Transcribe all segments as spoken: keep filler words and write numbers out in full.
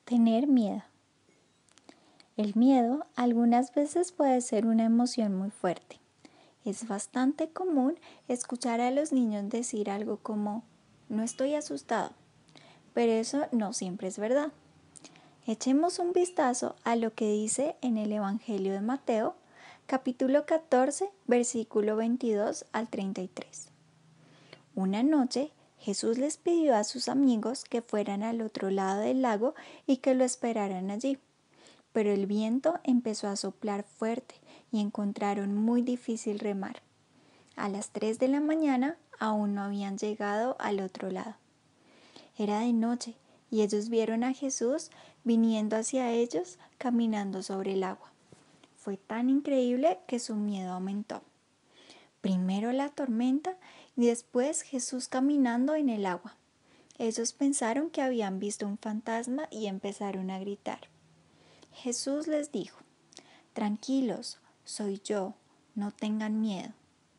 Tener miedo. El miedo algunas veces puede ser una emoción muy fuerte. Es bastante común escuchar a los niños decir algo como "no estoy asustado", pero eso no siempre es verdad. Echemos un vistazo a lo que dice en el Evangelio de Mateo, capítulo catorce, versículo veintidós al treinta y tres. Una noche, Jesús les pidió a sus amigos que fueran al otro lado del lago y que lo esperaran allí. Pero el viento empezó a soplar fuerte y encontraron muy difícil remar. A las tres de la mañana aún no habían llegado al otro lado. Era de noche y ellos vieron a Jesús viniendo hacia ellos caminando sobre el agua. Fue tan increíble que su miedo aumentó. Primero la tormenta y después Jesús caminando en el agua. Ellos pensaron que habían visto un fantasma y empezaron a gritar. Jesús les dijo: "Tranquilos, soy yo, no tengan miedo".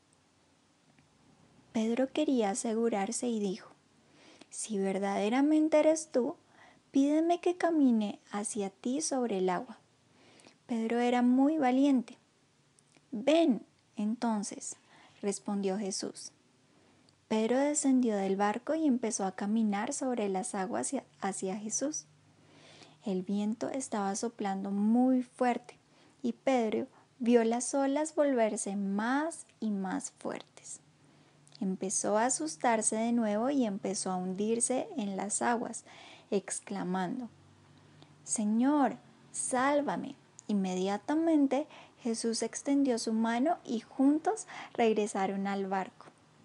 Pedro quería asegurarse y dijo: "Si verdaderamente eres tú, pídeme que camine hacia ti sobre el agua". Pedro era muy valiente. "Ven, entonces", respondió Jesús. Pedro descendió del barco y empezó a caminar sobre las aguas hacia Jesús. El viento estaba soplando muy fuerte y Pedro vio las olas volverse más y más fuertes. Empezó a asustarse de nuevo y empezó a hundirse en las aguas, exclamando: "Señor, sálvame". Inmediatamente Jesús extendió su mano y juntos regresaron al barco.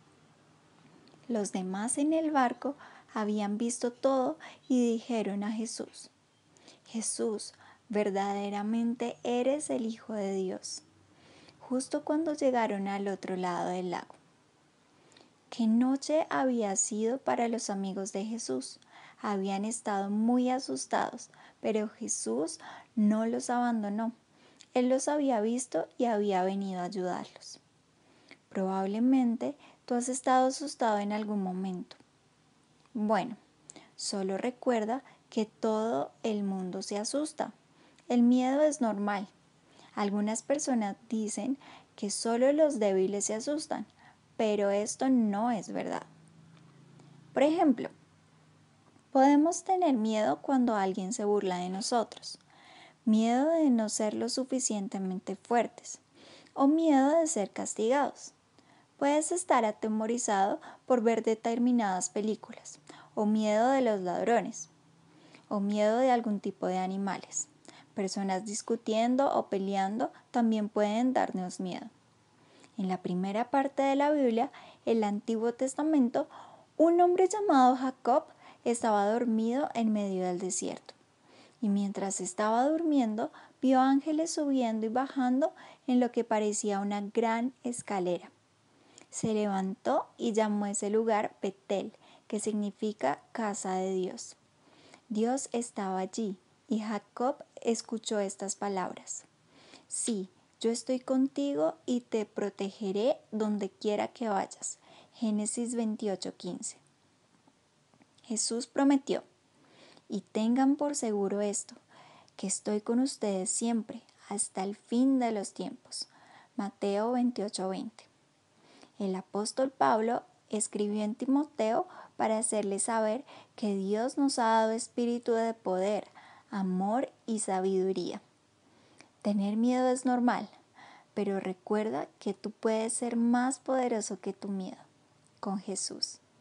Los demás en el barco habían visto todo y dijeron a Jesús: "Jesús, verdaderamente eres el Hijo de Dios", justo cuando llegaron al otro lado del lago. ¿Qué noche había sido para los amigos de Jesús? Habían estado muy asustados, pero Jesús no los abandonó. Él los había visto y había venido a ayudarlos. Probablemente tú has estado asustado en algún momento. Bueno, solo recuerda que todo el mundo se asusta. El miedo es normal. Algunas personas dicen que solo los débiles se asustan, pero esto no es verdad. Por ejemplo, podemos tener miedo cuando alguien se burla de nosotros, miedo de no ser lo suficientemente fuertes o miedo de ser castigados. Puedes estar atemorizado por ver determinadas películas, o miedo de los ladrones, o miedo de algún tipo de animales. Personas discutiendo o peleando también pueden darnos miedo. En la primera parte de la Biblia, el Antiguo Testamento, un hombre llamado Jacob estaba dormido en medio del desierto. Y mientras estaba durmiendo, vio ángeles subiendo y bajando en lo que parecía una gran escalera. Se levantó y llamó a ese lugar Betel, que significa casa de Dios. Dios estaba allí y Jacob escuchó estas palabras: "Sí, yo estoy contigo y te protegeré donde quiera que vayas". Génesis veintiocho quince. Jesús prometió: "Y tengan por seguro esto, que estoy con ustedes siempre, hasta el fin de los tiempos". Mateo veintiocho veinte. El apóstol Pablo escribió en Timoteo para hacerle saber que Dios nos ha dado espíritu de poder, amor y sabiduría. Tener miedo es normal, pero recuerda que tú puedes ser más poderoso que tu miedo con Jesús.